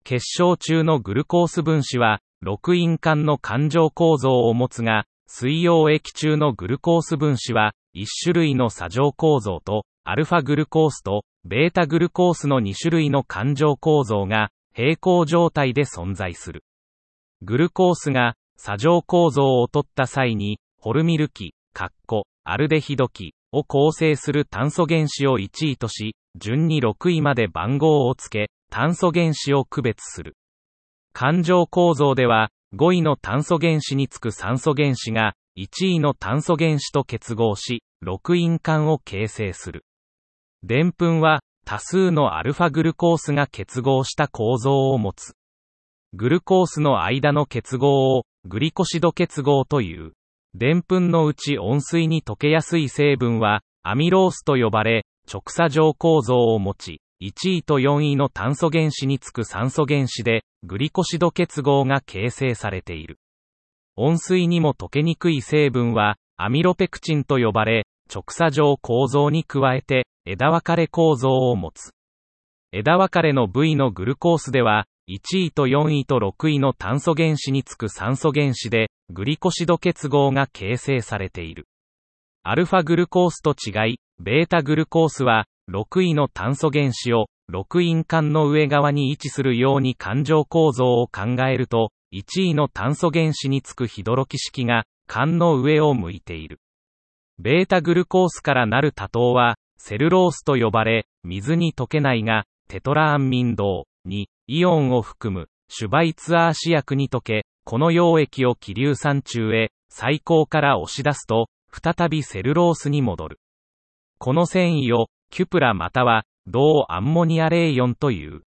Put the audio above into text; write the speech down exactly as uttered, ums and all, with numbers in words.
結晶中のグルコース分子は、六陰間の環状構造を持つが、水溶液中のグルコース分子は、一種類の鎖状構造と、アルファグルコースと、ベータグルコースの二種類の環状構造が、平行状態で存在する。グルコースが、鎖状構造を取った際に、ホルミル基、カッコ、アルデヒド基を構成する炭素原子をいちいとし、順にろくいまで番号をつけ、炭素原子を区別する。環状構造では、ごいの炭素原子につく酸素原子が、いちいの炭素原子と結合し、六陰間を形成する。でんぷんは、多数のアルファグルコースが結合した構造を持つ。グルコースの間の結合を、グリコシド結合という。でんぷんのうち温水に溶けやすい成分は、アミロースと呼ばれ、直鎖状構造を持ち、いちいとよんいの炭素原子につく酸素原子で、グリコシド結合が形成されている。温水にも溶けにくい成分は、アミロペクチンと呼ばれ、直鎖状構造に加えて、枝分かれ構造を持つ。枝分かれの部位のグルコースでは、いちいとよんいとろくいの炭素原子につく酸素原子で、グリコシド結合が形成されている。アルファグルコースと違い、ベータグルコースは、ろくいの炭素原子を、六陰間の上側に位置するように環状構造を考えると、いちいの炭素原子につくヒドロ基式が、間の上を向いている。ベータグルコースからなる多糖は、セルロースと呼ばれ、水に溶けないが、テトラアンミン銅にイオンを含む、シュバイツアー試薬に溶け、この溶液を気硫酸中へ、細胞から押し出すと、再びセルロースに戻る。この繊維を、キュプラまたは、銅アンモニアレーヨンという。